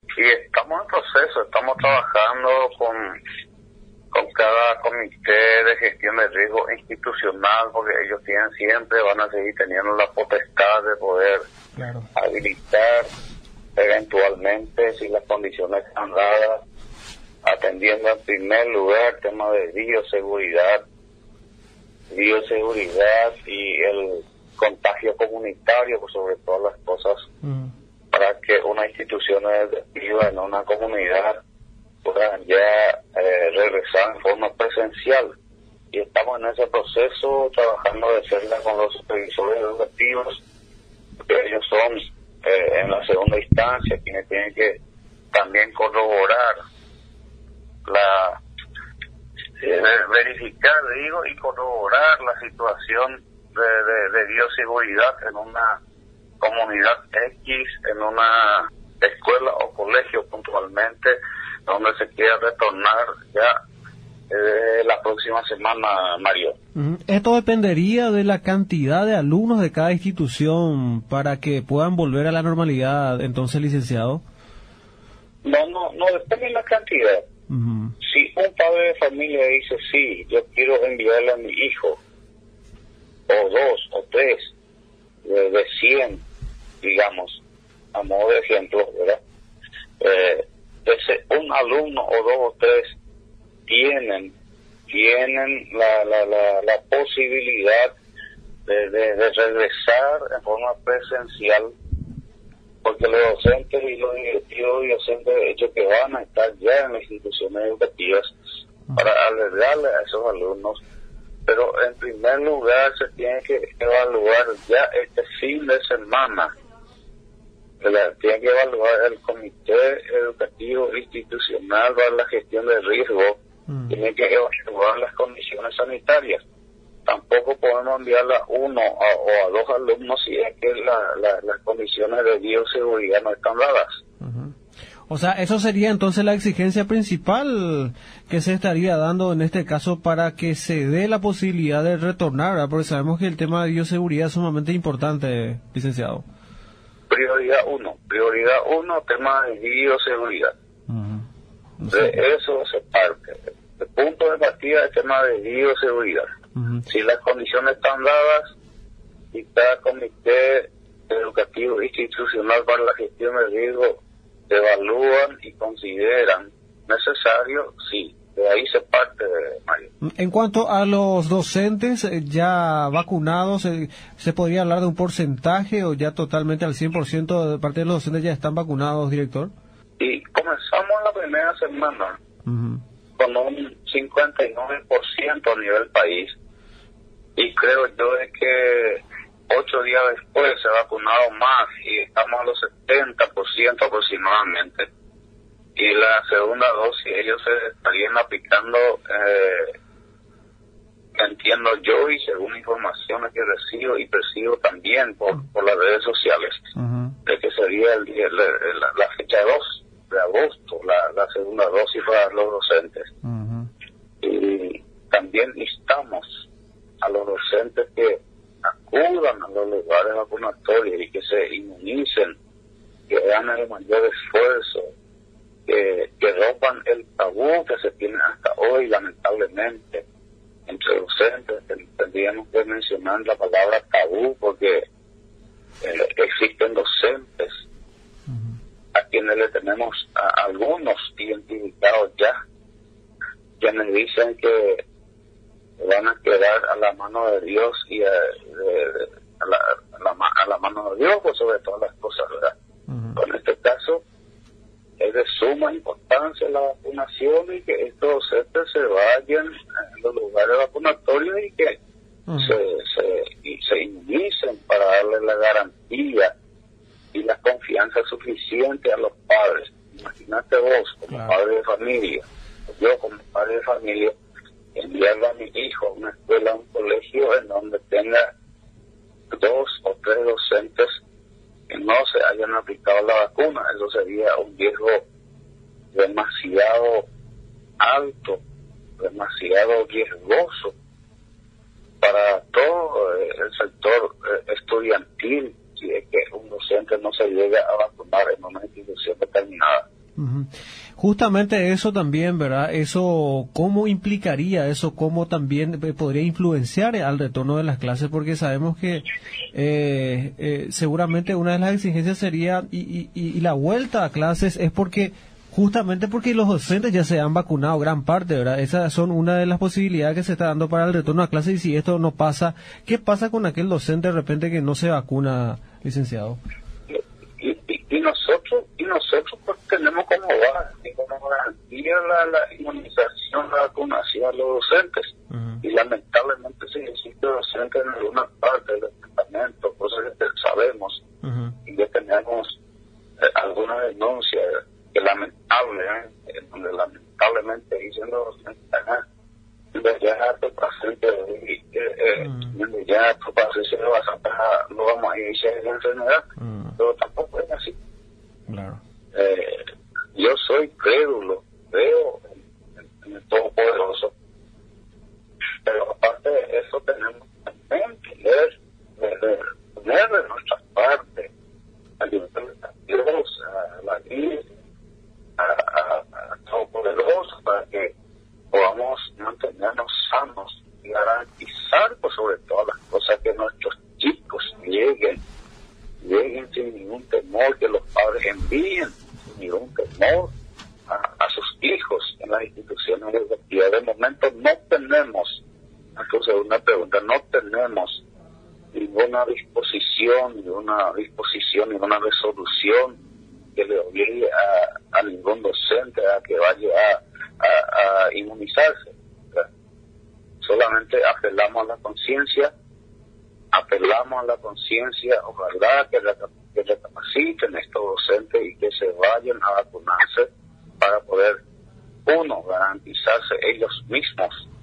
Y estamos en proceso, estamos trabajando con cada comité de gestión de riesgo institucional, porque ellos van a seguir teniendo la potestad de poder habilitar eventualmente, si las condiciones están dadas, atendiendo en primer lugar tema de bioseguridad y el contagio comunitario, pues sobre todas las cosas, para que una institución educativa en una comunidad puedan ya regresar en forma presencial. Y estamos en ese proceso trabajando de cerca con los supervisores educativos, porque ellos son en la segunda instancia quienes tienen que también corroborar verificar y corroborar la situación de bioseguridad en una comunidad X, en una escuela o colegio puntualmente, donde se quiera retornar ya la próxima semana, Mario. ¿Esto dependería de la cantidad de alumnos de cada institución para que puedan volver a la normalidad, entonces, licenciado? No depende de la cantidad. Si un padre de familia dice, sí, yo quiero enviarle a mi hijo, o dos, o tres, de 100, digamos, a modo de ejemplo, ¿verdad? Un alumno o dos o tres tienen la posibilidad de regresar en forma presencial, porque los docentes y los directivos y docentes de hecho que van a estar ya en las instituciones educativas para albergarle a esos alumnos, pero en primer lugar se tiene que evaluar ya este fin de semana, tiene que evaluar el comité educativo institucional para la gestión de riesgo, tiene que evaluar las condiciones sanitarias. Tampoco podemos enviarla a uno o a dos alumnos si es que las condiciones de bioseguridad no están dadas. O sea, eso sería entonces la exigencia principal que se estaría dando en este caso para que se dé la posibilidad de retornar, ¿verdad? Porque sabemos que el tema de bioseguridad es sumamente importante, licenciado. Prioridad uno, tema de bioseguridad. De eso se parte. El punto de partida es el tema de bioseguridad. Si las condiciones están dadas y cada comité educativo institucional para la gestión de riesgo evalúan y consideran necesario, sí, de ahí se parte, Mario. En cuanto a los docentes ya vacunados, ¿se podría hablar de un porcentaje o ya totalmente al 100% de parte de los docentes ya están vacunados, director? Y comenzamos la primera semana con un 59% a nivel país, y creo yo de que 8 días después se ha vacunado más y estamos a los 70% aproximadamente. Y la segunda dosis ellos se estarían aplicando, entiendo yo y según informaciones que recibo y percibo también por las redes sociales, de que sería la fecha 2 de agosto, la segunda dosis para los docentes. Y también instamos a los docentes que acudan a los lugares vacunatorios y que se inmunicen, que hagan el mayor esfuerzo, que rompan el tabú que se tiene hasta hoy, lamentablemente, entre docentes. Tendríamos que mencionar la palabra tabú, porque existen docentes a quienes le tenemos a algunos identificados ya, quienes dicen que van a quedar a la mano de Dios y a la mano de Dios, pues sobre todas las cosas, ¿verdad? En este caso es de suma importancia la vacunación y que estos docentes se vayan en los lugares vacunatorios y que se inmunicen para darle la garantía y la confianza suficiente a los padres. Imagínate vos como padre de familia, yo como padre de familia, enviarle a mi hijo a una escuela, a un colegio en donde tenga 2 o 3 docentes que no se hayan aplicado la vacuna. Eso sería un riesgo demasiado alto, demasiado riesgoso para todo el sector estudiantil, si es que un docente no se llega a vacunar en una institución determinada. Ujú. Justamente eso también, ¿verdad? Eso, ¿cómo implicaría eso? ¿Cómo también podría influenciar al retorno de las clases? Porque sabemos que seguramente una de las exigencias sería, y la vuelta a clases es porque, justamente porque los docentes ya se han vacunado gran parte, ¿verdad? Esas son una de las posibilidades que se está dando para el retorno a clases, y si esto no pasa, ¿qué pasa con aquel docente de repente que no se vacuna, licenciado? Y nosotros pues tenemos como base, como garantía la inmunización, la vacunación a los docentes. Uh-huh. Y lamentablemente sí existe docentes en alguna parte del departamento, cosas que sabemos, uh-huh, y que tenemos alguna denuncia que donde lamentablemente dicen los docentes, ya tu paciente, ya tu paciente lo vamos a iniciar en la enfermedad, pero tampoco es así. Claro. Yo soy crédulo, creo en el Todopoderoso, pero aparte de eso tenemos también que poner de nuestra parte a Dios, a la Iglesia, a Todopoderoso, para que podamos mantenernos sanos y garantizar, pues, sobre todas las cosas, que nuestros chicos lleguen sin ningún temor, que los padres envíen sin ningún temor a sus hijos en las instituciones educativas. De momento no tenemos, entonces una pregunta, no tenemos ninguna disposición, ninguna resolución que le obligue a ningún docente a que vaya a inmunizarse. Solamente apelamos a la conciencia, ojalá que recapaciten estos docentes y que se vayan a vacunarse para poder, uno, garantizarse ellos mismos